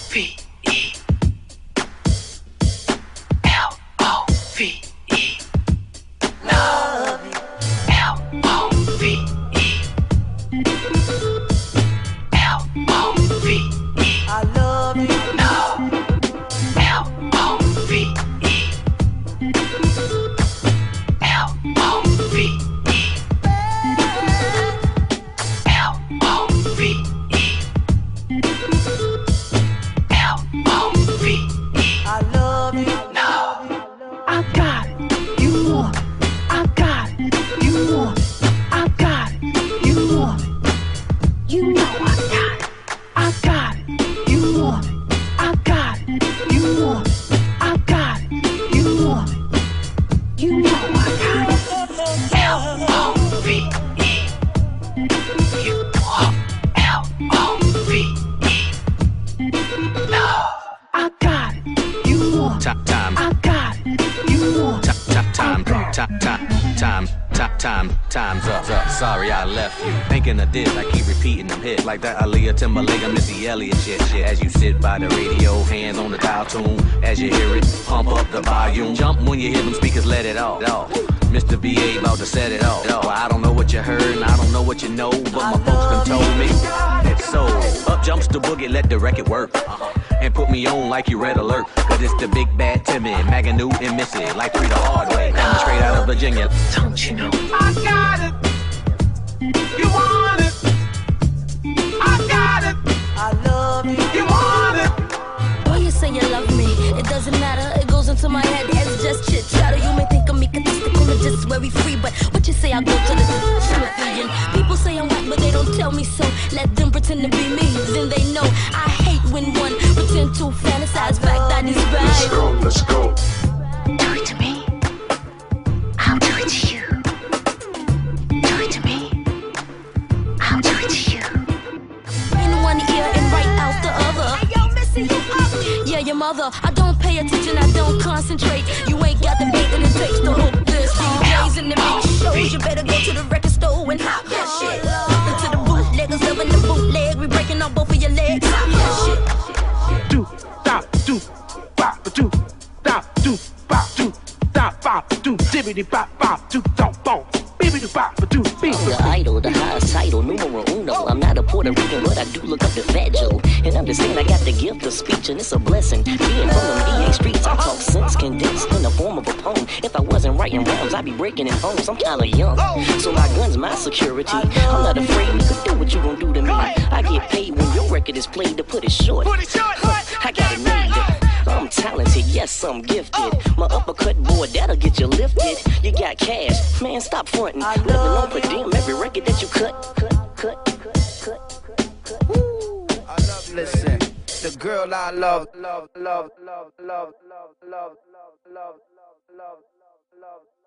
Time's up. Sorry I left you. Thinking of this, I keep repeating them hits like that Aaliyah, Timberlake, and Missy Elliott shit. As you sit by the radio, hands on the dial tune. As you hear it, pump up the volume. Jump when you hear them speakers, let it off. Mr. VA about to set it off. Well, I don't know what you heard and I don't know what you know, but my folks done told me it's so. Up jumps the boogie, let the record work. And put me on like you Red Alert. Cause it's the big bad Timmy, Maganu and Missy. Like free the hard way, coming straight out of Virginia. Don't you know? I got it. You want it. I got it. I love you. You want it. When you say you love me, it doesn't matter. It goes into my head as just chit chatter. You may think of me statistical and just very free, but what you say I go to the Smithsonian. People say I'm whack, but they don't tell me so. Let them pretend to be me, then they know. I hate when one pretend to fantasize fact that is right. Let's go. Do it to me. I'll do it to you. Do it to me. I'll do it to you. In one ear and right out the other. Hey, yo, Missy, you ugly. Yeah, your mother. I don't pay attention, I don't concentrate. You ain't got the beat and it takes to hook this. DJs in the mix shows. You better go to the record store and hop that shit. Into the bootleggers loving the bootleg. We breaking off both of your legs. Hop that shit. Do, stop, do, bop, do, stop, do, bop, do, stop, bop, do, dibbity bop, bop, do, don't, boom, bibbity bop, do, beat. I'm the idol, the highest title, numero uno. I'm not a Puerto Rican, but I do look up to Fat Joe. And understand I got the gift of speech, and it's a blessing. Being from the DA streets, I talk sense condensed in the form of a poem. If I wasn't writing rhymes, I'd be breaking it home. I'm kinda young, so my gun's my security. I'm not afraid you could do what you gon' do to me. I get paid when your record is played to put it short. I got it made. I'm talented, yes, I'm gifted. My uppercut board, that'll get you lifted. You got cash, man, stop frontin'. Living on per diem, every record that you cut. Listen, the girl I love.